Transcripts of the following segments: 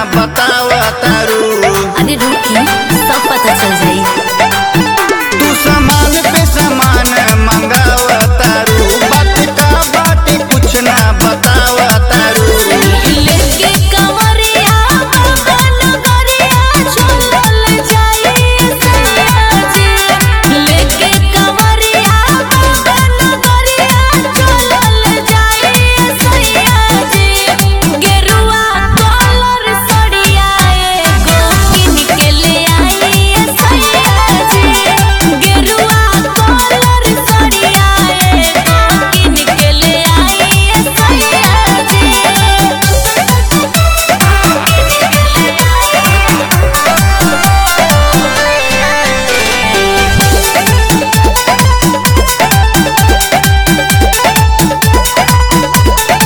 बतावा तारू। अरे रुकी सब पता चल जाई। तू सामान पे सामान मंगावा तारू, बात का बात कुछ ना बतावा तारू। लेके कंवरिया बाबा नगरिया चलल जाई सयाजी। लेके कंवरिया बाबा नगरिया चलल जाई सयाजी। गेरुआ कलर सड़िया एगो किन के ले आई सयाजी। गेरुआ कलर सड़िया एगो किन के ले आई सयाजी।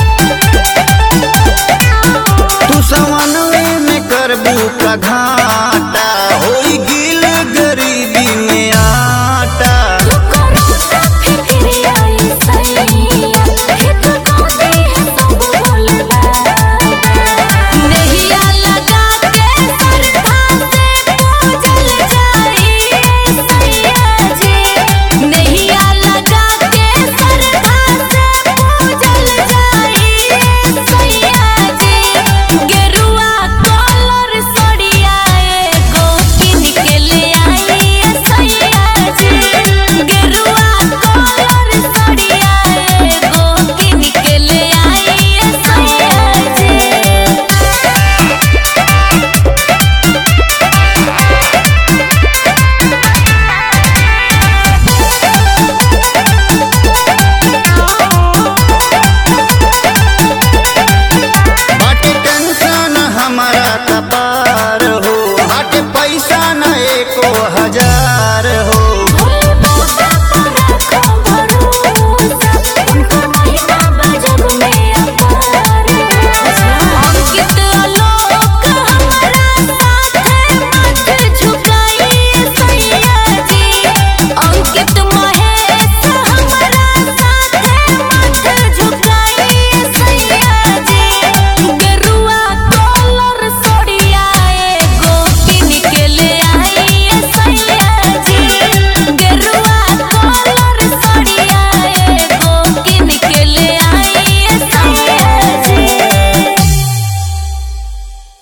तू सवनवे में करबू का घाट,